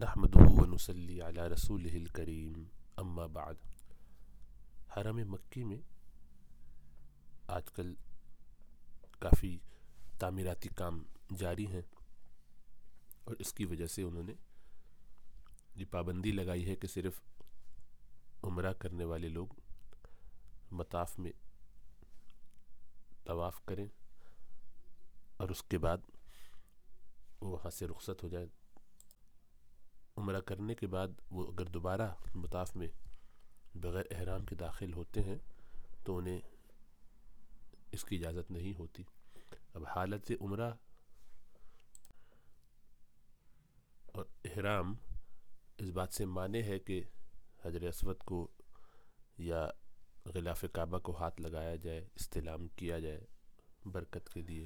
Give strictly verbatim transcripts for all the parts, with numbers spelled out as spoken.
نحمده ونصلی علی رسولہ الکریم اما بعد۔ حرم مکی میں آج کل کافی تعمیراتی کام جاری ہیں، اور اس کی وجہ سے انہوں نے یہ پابندی لگائی ہے کہ صرف عمرہ کرنے والے لوگ مطاف میں طواف کریں اور اس کے بعد وہاں سے رخصت ہو جائیں۔ عمرہ کرنے کے بعد وہ اگر دوبارہ مطاف میں بغیر احرام کے داخل ہوتے ہیں تو انہیں اس کی اجازت نہیں ہوتی۔ اب حالت عمرہ اور احرام اس بات سے مانے ہے کہ حجر اسود کو یا غلاف کعبہ کو ہاتھ لگایا جائے، استلام کیا جائے برکت کے لیے۔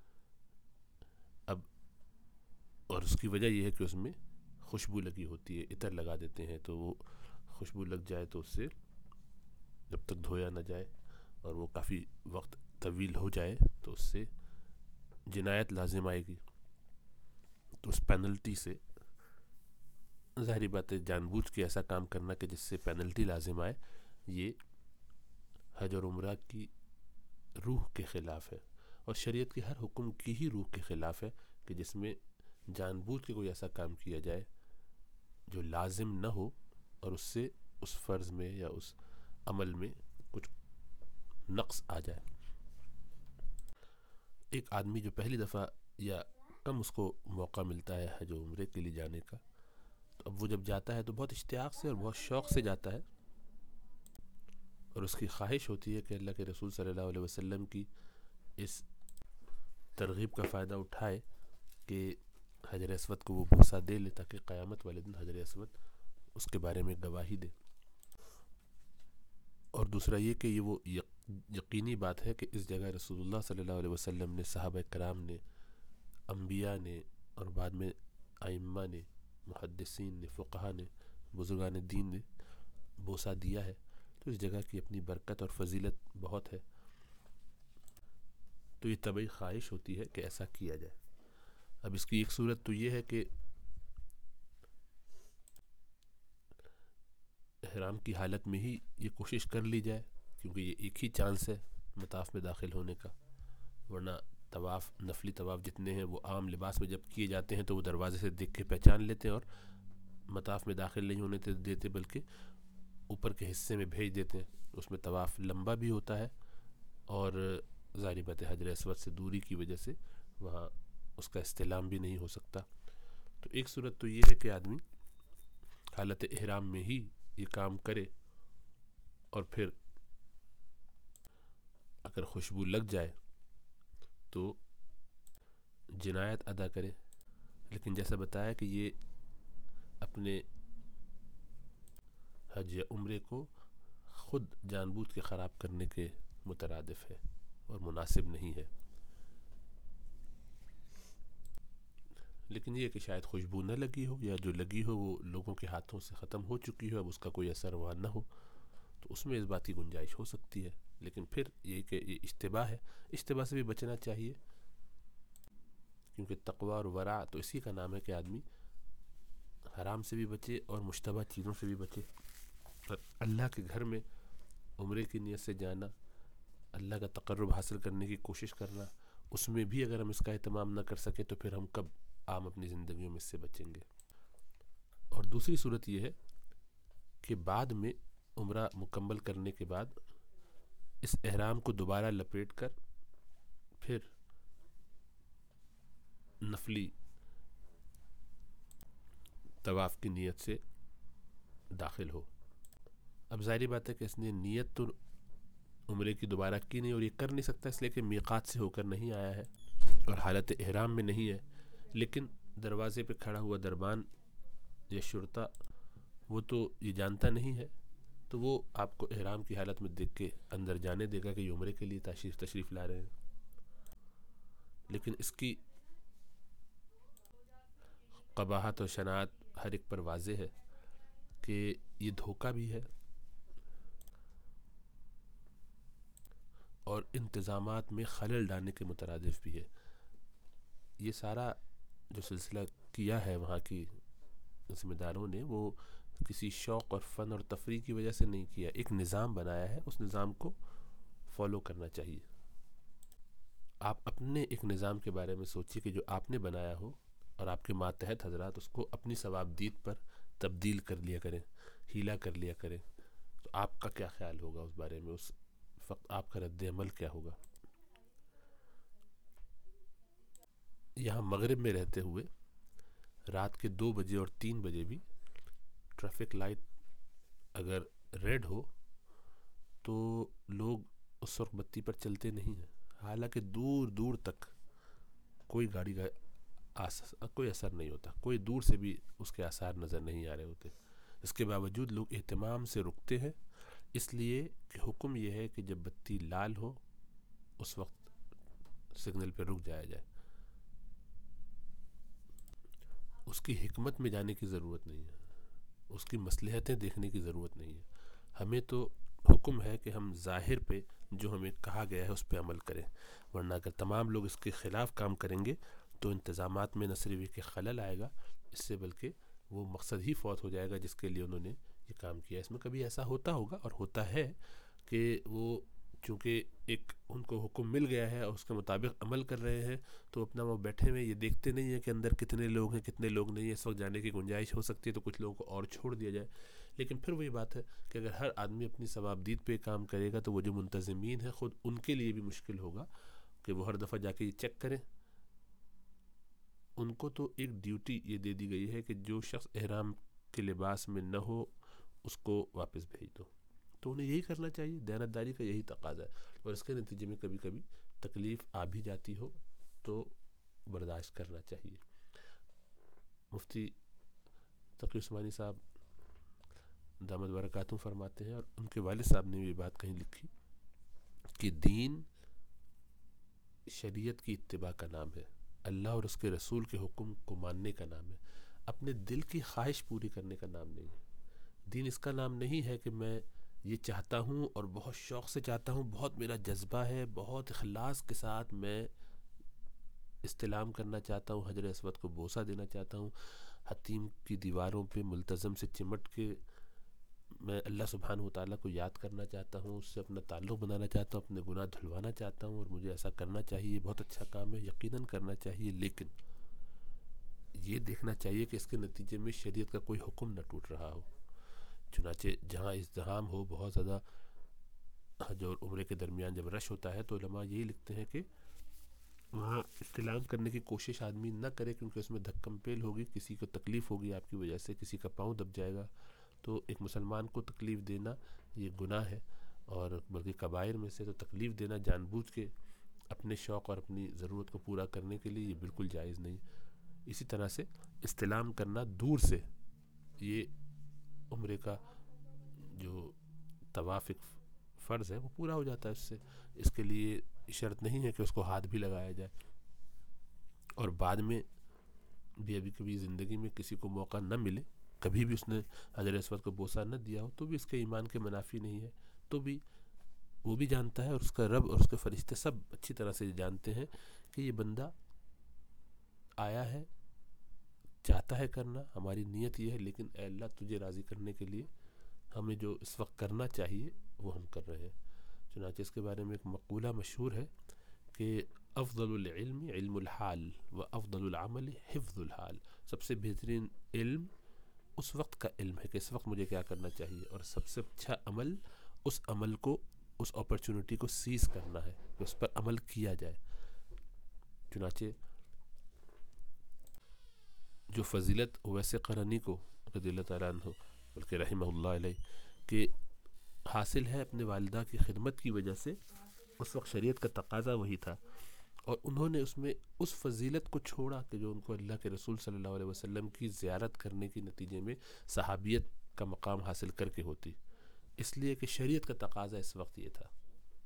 اب اور اس کی وجہ یہ ہے کہ اس میں خوشبو لگی ہوتی ہے، عطر لگا دیتے ہیں، تو وہ خوشبو لگ جائے تو اس سے جب تک دھویا نہ جائے اور وہ کافی وقت طویل ہو جائے تو اس سے جنایت لازم آئے گی۔ تو اس پینلٹی سے ظاہری بات ہے جان بوجھ کے ایسا کام کرنا کہ جس سے پینلٹی لازم آئے، یہ حج اور عمرہ کی روح کے خلاف ہے، اور شریعت کے ہر حکم کی ہی روح کے خلاف ہے کہ جس میں جان بوجھ کے کوئی ایسا کام کیا جائے جو لازم نہ ہو اور اس سے اس فرض میں یا اس عمل میں کچھ نقص آ جائے۔ ایک آدمی جو پہلی دفعہ یا کم اس کو موقع ملتا ہے حج و عمرے کے لیے جانے کا، تو اب وہ جب جاتا ہے تو بہت اشتیاق سے اور بہت شوق سے جاتا ہے، اور اس کی خواہش ہوتی ہے کہ اللہ کے رسول صلی اللہ علیہ وسلم کی اس ترغیب کا فائدہ اٹھائے کہ حجر اسود کو وہ بوسہ دے لے تاکہ قیامت والے دن حجر اسود اس کے بارے میں گواہی دے۔ اور دوسرا یہ کہ یہ وہ یقینی بات ہے کہ اس جگہ رسول اللہ صلی اللہ علیہ وسلم نے، صحابہ کرام نے، انبیاء نے، اور بعد میں ائمہ نے، محدثین نے، فقہا نے، بزرگان دین نے بوسہ دیا ہے، تو اس جگہ کی اپنی برکت اور فضیلت بہت ہے، تو یہ طبعی خواہش ہوتی ہے کہ ایسا کیا جائے۔ اب اس کی ایک صورت تو یہ ہے کہ احرام کی حالت میں ہی یہ کوشش کر لی جائے، کیونکہ یہ ایک ہی چانس ہے مطاف میں داخل ہونے کا، ورنہ طواف، نفلی طواف جتنے ہیں وہ عام لباس میں جب کیے جاتے ہیں تو وہ دروازے سے دیکھ کے پہچان لیتے ہیں اور مطاف میں داخل نہیں ہونے دیتے، بلکہ اوپر کے حصے میں بھیج دیتے ہیں۔ اس میں طواف لمبا بھی ہوتا ہے، اور ظاہری بات ہے حجر اسود سے دوری کی وجہ سے وہاں اس کا استلام بھی نہیں ہو سکتا۔ تو ایک صورت تو یہ ہے کہ آدمی حالت احرام میں ہی یہ کام کرے، اور پھر اگر خوشبو لگ جائے تو جنایت ادا کرے، لیکن جیسا بتایا کہ یہ اپنے حج یا عمرے کو خود جان بوجھ کے خراب کرنے کے مترادف ہے اور مناسب نہیں ہے۔ لیکن یہ کہ شاید خوشبو نہ لگی ہو، یا جو لگی ہو وہ لوگوں کے ہاتھوں سے ختم ہو چکی ہو، اب اس کا کوئی اثر وہاں نہ ہو، تو اس میں اس بات کی گنجائش ہو سکتی ہے۔ لیکن پھر یہ کہ یہ اشتباہ ہے، اشتباہ سے بھی بچنا چاہیے، کیونکہ تقوی اور ورع تو اسی کا نام ہے کہ آدمی حرام سے بھی بچے اور مشتبہ چیزوں سے بھی بچے۔ اور اللہ کے گھر میں عمرے کی نیت سے جانا، اللہ کا تقرب حاصل کرنے کی کوشش کرنا، اس میں بھی اگر ہم اس کا اہتمام نہ کر سکیں تو پھر ہم کب عام اپنی زندگیوں میں اس سے بچیں گے۔ اور دوسری صورت یہ ہے کہ بعد میں عمرہ مکمل کرنے کے بعد اس احرام کو دوبارہ لپیٹ کر پھر نفلی طواف کی نیت سے داخل ہو۔ اب ظاہری بات ہے کہ اس نے نیت تو عمرے کی دوبارہ کی نہیں، اور یہ کر نہیں سکتا اس لیے کہ میقات سے ہو کر نہیں آیا ہے اور حالت احرام میں نہیں ہے، لیکن دروازے پہ کھڑا ہوا دربان یا شرطا وہ تو یہ جانتا نہیں ہے، تو وہ آپ کو احرام کی حالت میں دیکھ کے اندر جانے دے گا کہ یہ عمرے کے لیے تشریف تشریف لا رہے ہیں۔ لیکن اس کی قباحت اور شناعت ہر ایک پر واضح ہے کہ یہ دھوکہ بھی ہے اور انتظامات میں خلل ڈالنے کے مترادف بھی ہے۔ یہ سارا جو سلسلہ کیا ہے وہاں کی ذمہ داروں نے وہ کسی شوق اور فن اور تفریح کی وجہ سے نہیں کیا، ایک نظام بنایا ہے، اس نظام کو فالو کرنا چاہیے۔ آپ اپنے ایک نظام کے بارے میں سوچیے کہ جو آپ نے بنایا ہو اور آپ کے ماتحت حضرات اس کو اپنی ثوابدید پر تبدیل کر لیا کریں، ہیلا کر لیا کریں، تو آپ کا کیا خیال ہوگا اس بارے میں، اس وقت آپ کا رد عمل کیا ہوگا؟ یہاں مغرب میں رہتے ہوئے رات کے دو بجے اور تین بجے بھی ٹریفک لائٹ اگر ریڈ ہو تو لوگ اس وقت بتی پر چلتے نہیں ہیں، حالانکہ دور دور تک کوئی گاڑی کا کوئی اثر نہیں ہوتا، کوئی دور سے بھی اس کے آثار نظر نہیں آ رہے ہوتے، اس کے باوجود لوگ اہتمام سے رکتے ہیں، اس لیے کہ حکم یہ ہے کہ جب بتی لال ہو اس وقت سگنل پہ رک جایا جائے۔ اس کی حکمت میں جانے کی ضرورت نہیں ہے، اس کی مصلحتیں دیکھنے کی ضرورت نہیں ہے، ہمیں تو حکم ہے کہ ہم ظاہر پہ جو ہمیں کہا گیا ہے اس پہ عمل کریں، ورنہ اگر تمام لوگ اس کے خلاف کام کریں گے تو انتظامات میں نہ صرف کہ خلل آئے گا، اس سے بلکہ وہ مقصد ہی فوت ہو جائے گا جس کے لیے انہوں نے یہ کام کیا۔ اس میں کبھی ایسا ہوتا ہوگا اور ہوتا ہے کہ وہ چونکہ ایک ان کو حکم مل گیا ہے اور اس کے مطابق عمل کر رہے ہیں تو اپنا وہ بیٹھے ہوئے یہ دیکھتے نہیں ہیں کہ اندر کتنے لوگ ہیں کتنے لوگ نہیں ہیں، اس وقت جانے کی گنجائش ہو سکتی ہے تو کچھ لوگوں کو اور چھوڑ دیا جائے، لیکن پھر وہی بات ہے کہ اگر ہر آدمی اپنی ثوابدید پہ کام کرے گا تو وہ جو منتظمین ہیں خود ان کے لیے بھی مشکل ہوگا کہ وہ ہر دفعہ جا کے یہ چیک کریں۔ ان کو تو ایک ڈیوٹی یہ دے دی گئی ہے کہ جو شخص احرام کے لباس میں نہ ہو اس کو واپس بھیج دو، تو انہیں یہی کرنا چاہیے، دیانتداری کا یہی تقاضا ہے، اور اس کے نتیجے میں کبھی کبھی تکلیف آ بھی جاتی ہو تو برداشت کرنا چاہیے۔ مفتی تقی عثمانی صاحب دامت برکاتہم فرماتے ہیں، اور ان کے والد صاحب نے یہ بات کہیں لکھی کہ دین شریعت کی اتباع کا نام ہے، اللہ اور اس کے رسول کے حکم کو ماننے کا نام ہے، اپنے دل کی خواہش پوری کرنے کا نام نہیں ہے۔ دین اس کا نام نہیں ہے کہ میں یہ چاہتا ہوں اور بہت شوق سے چاہتا ہوں، بہت میرا جذبہ ہے، بہت اخلاص کے ساتھ میں استلام کرنا چاہتا ہوں، حجر اسود کو بوسہ دینا چاہتا ہوں، حتیم کی دیواروں پہ ملتزم سے چمٹ کے میں اللہ سبحانہ وتعالیٰ کو یاد کرنا چاہتا ہوں، اس سے اپنا تعلق بنانا چاہتا ہوں، اپنے گناہ دھلوانا چاہتا ہوں، اور مجھے ایسا کرنا چاہیے، بہت اچھا کام ہے، یقیناً کرنا چاہیے، لیکن یہ دیکھنا چاہیے کہ اس کے نتیجے میں شریعت کا کوئی حکم نہ ٹوٹ رہا ہو۔ چنانچہ جہاں ازدحام ہو، بہت زیادہ حج اور عمرے کے درمیان جب رش ہوتا ہے تو علماء یہی لکھتے ہیں کہ وہاں استلام کرنے کی کوشش آدمی نہ کرے، کیونکہ اس میں دھکم پیل ہوگی، کسی کو تکلیف ہوگی آپ کی وجہ سے، کسی کا پاؤں دب جائے گا، تو ایک مسلمان کو تکلیف دینا یہ گناہ ہے، اور بلکہ کبائر میں سے تو تکلیف دینا جان بوجھ کے اپنے شوق اور اپنی ضرورت کو پورا کرنے کے لیے یہ بالکل جائز نہیں۔ اسی طرح سے استلام کرنا دور سے، یہ عمرے کا جو طواف ایک فرض ہے وہ پورا ہو جاتا ہے اس سے، اس کے لیے شرط نہیں ہے کہ اس کو ہاتھ بھی لگایا جائے، اور بعد میں بھی ابھی کبھی زندگی میں کسی کو موقع نہ ملے، کبھی بھی اس نے حجر اسود کو بوسہ نہ دیا ہو، تو بھی اس کے ایمان کے منافی نہیں ہے، تو بھی وہ بھی جانتا ہے اور اس کا رب اور اس کے فرشتے سب اچھی طرح سے جانتے ہیں کہ یہ بندہ آیا ہے، چاہتا ہے کرنا، ہماری نیت یہ ہے، لیکن اے اللہ تجھے راضی کرنے کے لیے ہمیں جو اس وقت کرنا چاہیے وہ ہم کر رہے ہیں۔ چنانچہ اس کے بارے میں ایک مقولہ مشہور ہے کہ افضل العلم علم الحال و افضل العمل حفظ الحال، سب سے بہترین علم اس وقت کا علم ہے کہ اس وقت مجھے کیا کرنا چاہیے، اور سب سے اچھا عمل اس عمل کو، اس اپرچونٹی کو سیز کرنا ہے کہ اس پر عمل کیا جائے۔ چنانچہ جو فضیلت ویسے قرنی کو رضی اللہ تعالیٰ عنہ بلکہ رحمہ اللہ علیہ کہ حاصل ہے اپنے والدہ کی خدمت کی وجہ سے، اس وقت شریعت کا تقاضا وہی تھا، اور انہوں نے اس میں اس فضیلت کو چھوڑا کہ جو ان کو اللہ کے رسول صلی اللہ علیہ وسلم کی زیارت کرنے کے نتیجے میں صحابیت کا مقام حاصل کر کے ہوتی، اس لیے کہ شریعت کا تقاضا اس وقت یہ تھا۔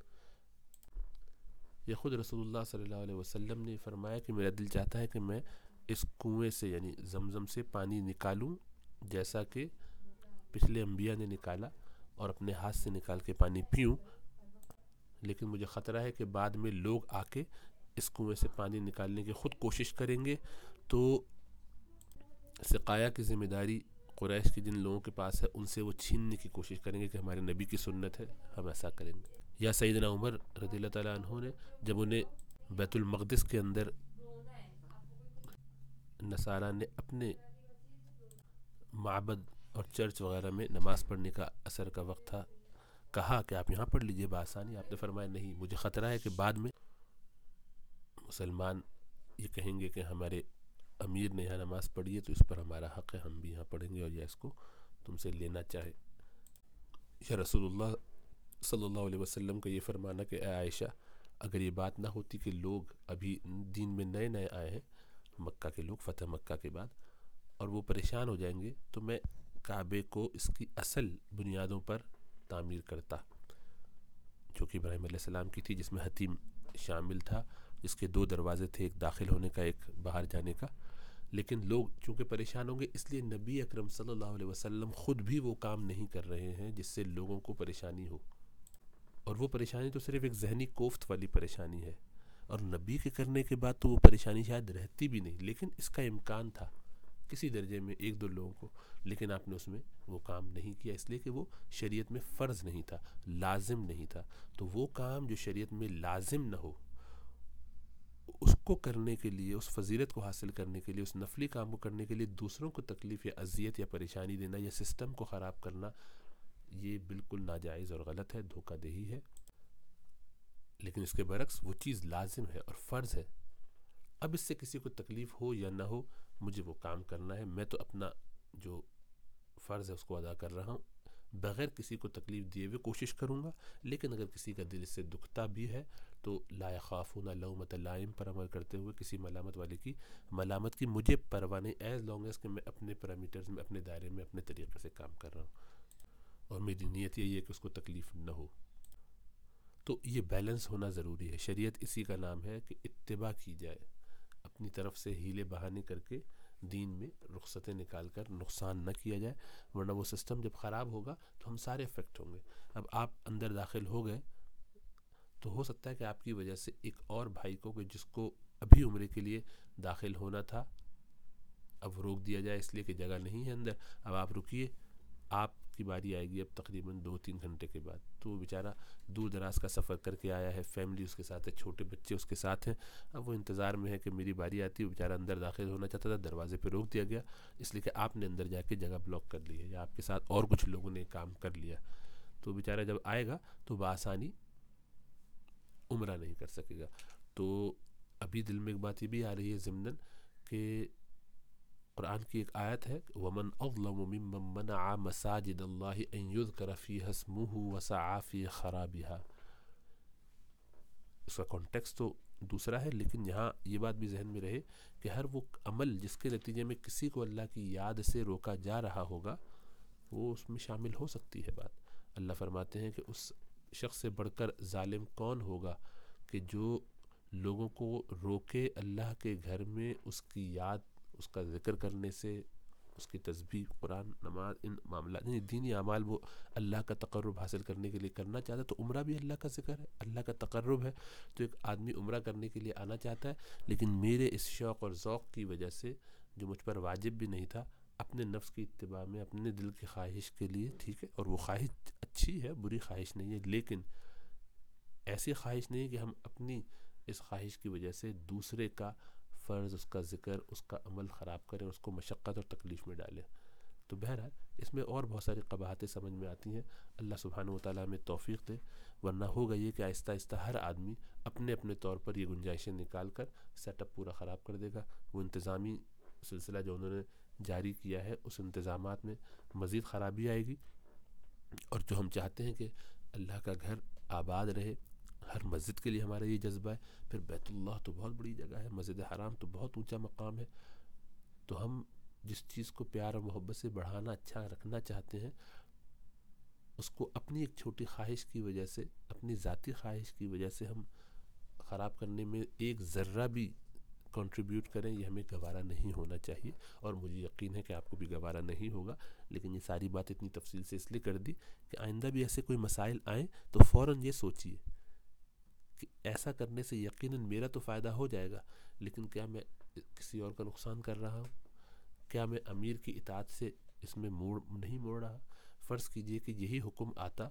یہ خود رسول اللہ صلی اللہ علیہ وسلم نے فرمایا کہ میرا دل چاہتا ہے کہ میں اس کنویں سے یعنی زمزم سے پانی نکالوں جیسا کہ پچھلے انبیاء نے نکالا، اور اپنے ہاتھ سے نکال کے پانی پیوں، لیکن مجھے خطرہ ہے کہ بعد میں لوگ آ کے اس کنویں سے پانی نکالنے کی خود کوشش کریں گے، تو سقایا کی ذمہ داری قریش کے جن لوگوں کے پاس ہے ان سے وہ چھیننے کی کوشش کریں گے کہ ہمارے نبی کی سنت ہے ہم ایسا کریں گے. یا سیدنا عمر رضی اللہ تعالیٰ عنہ نے جب انہیں بیت المقدس کے اندر نصارہ نے اپنے معبد اور چرچ وغیرہ میں نماز پڑھنے کا اثر کا وقت تھا کہا کہ آپ یہاں پڑھ لیجئے بآسانی، آپ نے فرمایا نہیں، مجھے خطرہ ہے کہ بعد میں مسلمان یہ کہیں گے کہ ہمارے امیر نے یہاں نماز پڑھی ہے تو اس پر ہمارا حق ہے، ہم بھی یہاں پڑھیں گے اور یہ اس کو تم سے لینا چاہے. یا رسول اللہ صلی اللہ علیہ وسلم کا یہ فرمانا کہ اے عائشہ اگر یہ بات نہ ہوتی کہ لوگ ابھی دین میں نئے نئے آئے ہیں، مکہ کے لوگ فتح مکہ کے بعد، اور وہ پریشان ہو جائیں گے تو میں کعبے کو اس کی اصل بنیادوں پر تعمیر کرتا جو کہ ابراہیم علیہ السلام کی تھی، جس میں حتیم شامل تھا، جس کے دو دروازے تھے، ایک داخل ہونے کا ایک باہر جانے کا. لیکن لوگ چونکہ پریشان ہوں گے اس لیے نبی اکرم صلی اللہ علیہ وسلم خود بھی وہ کام نہیں کر رہے ہیں جس سے لوگوں کو پریشانی ہو، اور وہ پریشانی تو صرف ایک ذہنی کوفت والی پریشانی ہے، اور نبی کے کرنے کے بعد تو وہ پریشانی شاید رہتی بھی نہیں، لیکن اس کا امکان تھا کسی درجے میں ایک دو لوگوں کو، لیکن آپ نے اس میں وہ کام نہیں کیا اس لیے کہ وہ شریعت میں فرض نہیں تھا، لازم نہیں تھا. تو وہ کام جو شریعت میں لازم نہ ہو اس کو کرنے کے لیے، اس فضیلت کو حاصل کرنے کے لیے، اس نفلی کام کو کرنے کے لیے دوسروں کو تکلیف یا اذیت یا پریشانی دینا یا سسٹم کو خراب کرنا، یہ بالکل ناجائز اور غلط ہے، دھوکہ دہی ہے. لیکن اس کے برعکس وہ چیز لازم ہے اور فرض ہے. اب اس سے کسی کو تکلیف ہو یا نہ ہو مجھے وہ کام کرنا ہے، میں تو اپنا جو فرض ہے اس کو ادا کر رہا ہوں بغیر کسی کو تکلیف دیے ہوئے کوشش کروں گا. لیکن اگر کسی کا دل اس سے دکھتا بھی ہے تو لا یخافون لومۃ لائم پر عمل کرتے ہوئے کسی ملامت والے کی ملامت کی مجھے پرواہ نہیں، ایز لانگ ایز کہ میں اپنے پیرامیٹرز میں، اپنے دائرے میں، اپنے طریقے سے کام کر رہا ہوں اور میری نیت یہی ہے کہ اس کو تکلیف نہ ہو. تو یہ بیلنس ہونا ضروری ہے. شریعت اسی کا نام ہے کہ اتباع کی جائے، اپنی طرف سے ہیلے بہانے کر کے دین میں رخصتیں نکال کر نقصان نہ کیا جائے، ورنہ وہ سسٹم جب خراب ہوگا تو ہم سارے افیکٹ ہوں گے. اب آپ اندر داخل ہو گئے تو ہو سکتا ہے کہ آپ کی وجہ سے ایک اور بھائی کو کہ جس کو ابھی عمرے کے لیے داخل ہونا تھا اب روک دیا جائے اس لیے کہ جگہ نہیں ہے اندر. اب آپ رکیے، آپ کی باری آئے گی اب تقریباً دو تین گھنٹے کے بعد. تو وہ بیچارہ دور دراز کا سفر کر کے آیا ہے، فیملی اس کے ساتھ ہے، چھوٹے بچے اس کے ساتھ ہیں، اب وہ انتظار میں ہے کہ میری باری آتی ہے. وہ بیچارہ اندر داخل ہونا چاہتا تھا، دروازے پہ روک دیا گیا اس لیے کہ آپ نے اندر جا کے جگہ بلاک کر لی ہے یا آپ کے ساتھ اور کچھ لوگوں نے کام کر لیا. تو بیچارہ جب آئے گا تو بآسانی عمرہ نہیں کر سکے گا. تو ابھی دل میں ایک بات یہ بھی آ رہی ہے ضمناً کہ قرآن کی ایک آیت ہے وَمَنْ أَظْلَمُ مِمَّنْ مَنَعَ مَسَاجِدَ اللَّهِ أَنْ يُذْكَرَ فِيهَا اسْمُهُ وَسَعَى فِي خَرَابِهَا. اس کا کانٹیکس تو دوسرا ہے، لیکن یہاں یہ بات بھی ذہن میں رہے کہ ہر وہ عمل جس کے نتیجے میں کسی کو اللہ کی یاد سے روکا جا رہا ہوگا وہ اس میں شامل ہو سکتی ہے بات. اللہ فرماتے ہیں کہ اس شخص سے بڑھ کر ظالم کون ہوگا کہ جو لوگوں کو روکے اللہ کے گھر میں اس کی یاد، اس کا ذکر کرنے سے، اس کی تسبیح، قرآن، نماز، ان معاملات یعنی دینی اعمال وہ اللہ کا تقرب حاصل کرنے کے لیے کرنا چاہتا ہے. تو عمرہ بھی اللہ کا ذکر ہے، اللہ کا تقرب ہے. تو ایک آدمی عمرہ کرنے کے لیے آنا چاہتا ہے لیکن میرے اس شوق اور ذوق کی وجہ سے جو مجھ پر واجب بھی نہیں تھا، اپنے نفس کی اتباع میں، اپنے دل کی خواہش کے لیے، ٹھیک ہے، اور وہ خواہش اچھی ہے، بری خواہش نہیں ہے، لیکن ایسی خواہش نہیں کہ ہم اپنی اس خواہش کی وجہ سے دوسرے کا فرض، اس کا ذکر، اس کا عمل خراب کریں، اس کو مشقت اور تکلیف میں ڈالیں. تو بہرحال اس میں اور بہت ساری قباحتیں سمجھ میں آتی ہیں. اللہ سبحانہ و تعالیٰ ہمیں توفیق دے، ورنہ ہوگا یہ کہ آہستہ آہستہ ہر آدمی اپنے اپنے طور پر یہ گنجائشیں نکال کر سیٹ اپ پورا خراب کر دے گا. وہ انتظامی سلسلہ جو انہوں نے جاری کیا ہے اس انتظامات میں مزید خرابی آئے گی، اور جو ہم چاہتے ہیں کہ اللہ کا گھر آباد رہے، ہر مسجد کے لیے ہمارا یہ جذبہ ہے. پھر بیت اللہ تو بہت بڑی جگہ ہے، مسجد حرام تو بہت اونچا مقام ہے. تو ہم جس چیز کو پیار اور محبت سے بڑھانا، اچھا رکھنا چاہتے ہیں، اس کو اپنی ایک چھوٹی خواہش کی وجہ سے، اپنی ذاتی خواہش کی وجہ سے ہم خراب کرنے میں ایک ذرہ بھی کنٹریبیوٹ کریں، یہ ہمیں گوارا نہیں ہونا چاہیے. اور مجھے یقین ہے کہ آپ کو بھی گوارا نہیں ہوگا. لیکن یہ ساری بات اتنی تفصیل سے اس لیے کر دی کہ آئندہ بھی ایسے کوئی مسائل آئیں تو فوراً یہ سوچیے کہ ایسا کرنے سے یقیناً میرا تو فائدہ ہو جائے گا، لیکن کیا میں کسی اور کا نقصان کر رہا ہوں؟ کیا میں امیر کی اطاعت سے اس میں موڑ نہیں موڑ رہا؟ فرض کیجئے کہ یہی حکم آتا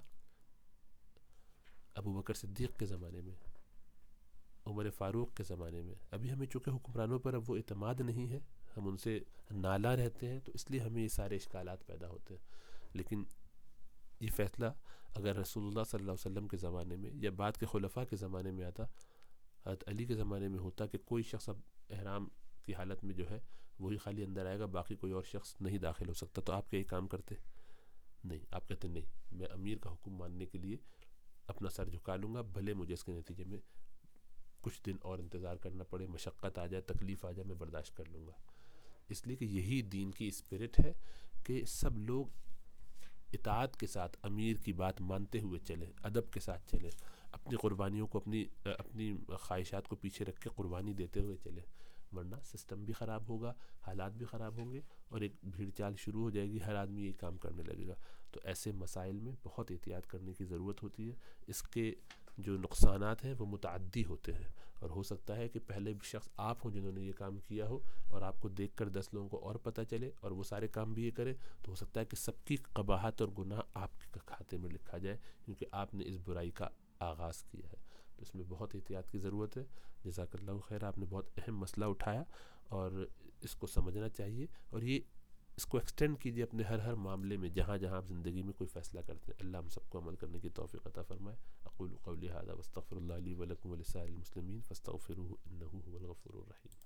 ابو بکر صدیق کے زمانے میں، عمر فاروق کے زمانے میں. ابھی ہمیں چونکہ حکمرانوں پر اب وہ اعتماد نہیں ہے، ہم ان سے نالا رہتے ہیں، تو اس لیے ہمیں یہ سارے اشکالات پیدا ہوتے ہیں. لیکن یہ فیصلہ اگر رسول اللہ صلی اللہ علیہ وسلم کے زمانے میں یا بعد کے خلفاء کے زمانے میں آتا، حضرت علی کے زمانے میں ہوتا کہ کوئی شخص اب احرام کی حالت میں جو ہے وہی خالی اندر آئے گا، باقی کوئی اور شخص نہیں داخل ہو سکتا، تو آپ کیا یہ کام کرتے؟ نہیں. آپ کہتے نہیں، میں امیر کا حکم ماننے کے لیے اپنا سر جھکا لوں گا، بھلے مجھے اس کے نتیجے میں کچھ دن اور انتظار کرنا پڑے، مشقت آ جائے، تکلیف آ جائے، میں برداشت کر لوں گا. اس لیے کہ یہی دین کی اسپرٹ ہے کہ سب لوگ اطاعت کے ساتھ امیر کی بات مانتے ہوئے چلیں، ادب کے ساتھ چلیں، اپنی قربانیوں کو اپنی اپنی خواہشات کو پیچھے رکھ کے قربانی دیتے ہوئے چلیں، ورنہ سسٹم بھی خراب ہوگا، حالات بھی خراب ہوں گے، اور ایک بھیڑ چال شروع ہو جائے گی، ہر آدمی یہ کام کرنے لگے گا. تو ایسے مسائل میں بہت احتیاط کرنے کی ضرورت ہوتی ہے. اس کے جو نقصانات ہیں وہ متعدی ہوتے ہیں، اور ہو سکتا ہے کہ پہلے بھی شخص آپ ہوں جنہوں نے یہ کام کیا ہو، اور آپ کو دیکھ کر دس لوگوں کو اور پتہ چلے اور وہ سارے کام بھی یہ کرے، تو ہو سکتا ہے کہ سب کی قباحت اور گناہ آپ کے کھاتے میں لکھا جائے، کیونکہ آپ نے اس برائی کا آغاز کیا ہے. تو اس میں بہت احتیاط کی ضرورت ہے. جزاک اللہ خیر، آپ نے بہت اہم مسئلہ اٹھایا اور اس کو سمجھنا چاہیے، اور یہ اس کو ایکسٹینڈ کیجیے اپنے ہر ہر معاملے میں جہاں جہاں آپ زندگی میں کوئی فیصلہ کرتے ہیں. اللہ ہم سب کو عمل کرنے کی توفیق عطا فرمائے. اقول قولی ھذا واستغفر اللہ لی ولکم ولسائر المسلمین فاستغفروہ انہ ھو الغفور الرحیم.